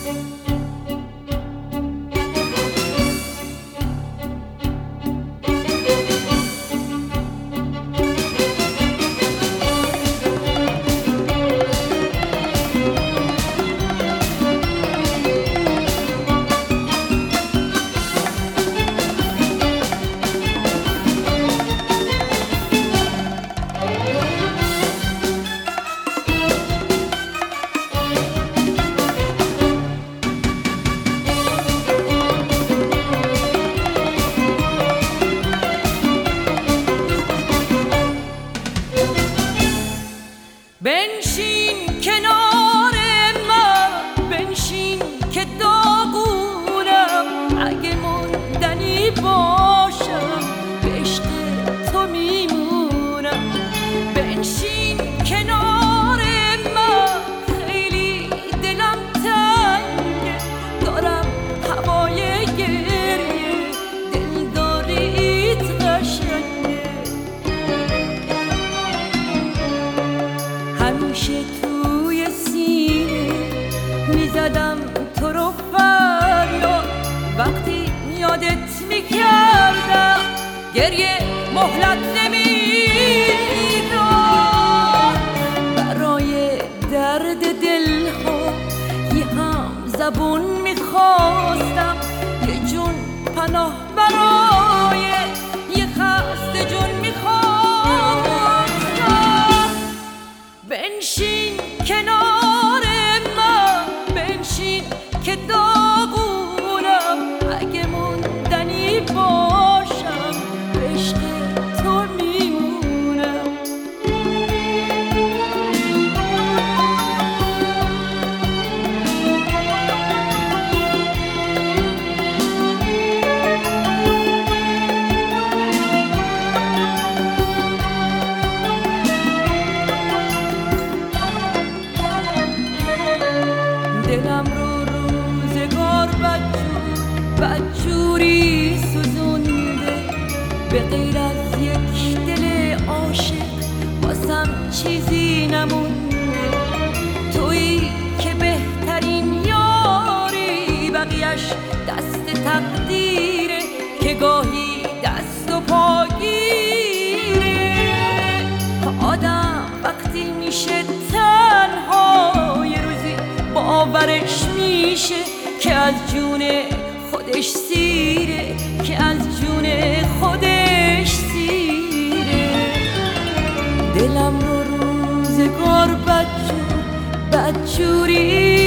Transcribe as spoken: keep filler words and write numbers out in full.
بنشین کنار من، بنشین که داغونم، اگه موندنی باشم به عشق تو میمونم. بنشین کنار من، خیلی دلم تنگه، دارم هوای گریه، دلداریت قشنگه. همیشه توی سینه میزدم تو رو فریاد، وقتی یادت میکردم گریه مهلت نمیداد. برای درد دلها یه هم زبون میخواستم، یه جون پناه برای یه خسته جون میخواستم. بنشین کنار من، بنشین که داغونم، اگه موندنی باشم به عشق تو میمونم. دلم رو روزگار بدجور بدجوری سوزونده، به غیر از یک دل عاشق واسم چیزی نمونده. تویی که بهترین یاری، بقیهش دست تقدیره که گاهی دست و پاگیره. آدم وقتی میشه تنها یه روزی باورش میشه که از جون خودش سیره، که از جون خودش سیره. دلم رو روزگار بدجور بدجوری